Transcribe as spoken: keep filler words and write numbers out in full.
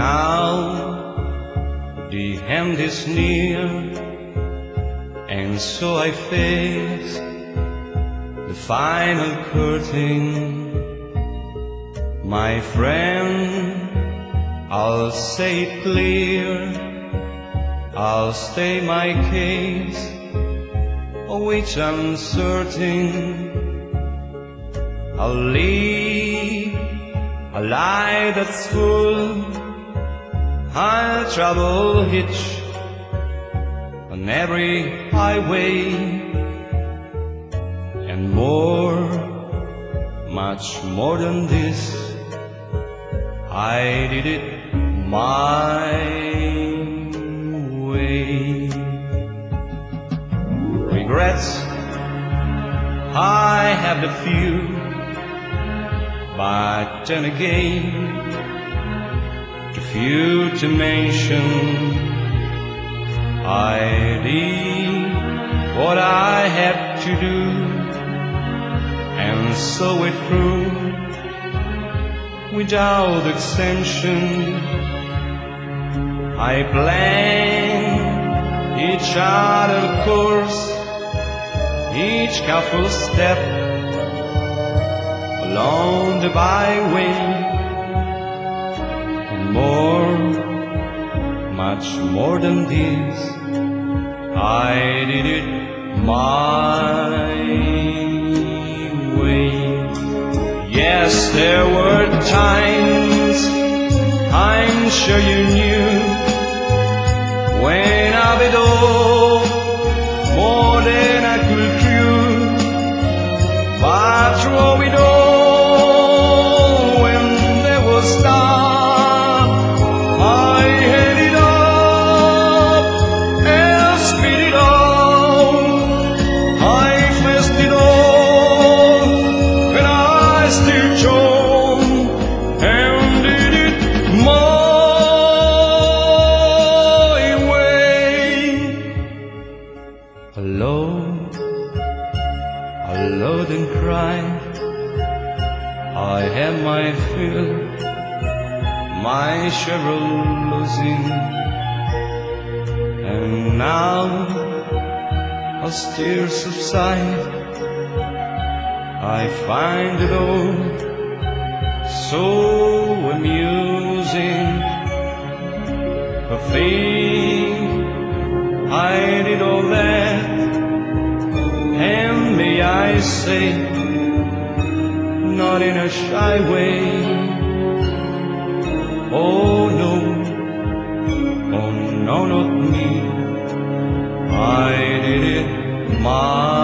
now the end is near, and so I face the final curtain. My friend, I'll say it clear, I'll state my case, of which I'm certain. I'll lead a life that's full, I'll travel hitch on every highway, and more, much more than this, I did it my way. Regrets, I have the few, but then again, too few to mention. I did what I had to do, and saw it through without extension. I planned each other course, each careful step along the byway, and more, much more than this, I did it my way. Yes, there were times, I'm sure you knew, when I did all more than I could do, but through it all, when there was dark, I held it up and spit it out. I faced it all, and I still chose and did it my way. Alone, alone and cried, I had my fill, my share of losing, and now as tears subside, I find it all so amusing. A thing I did all that, and may I say, not in a shy way. Oh no, oh no, not me, I did it my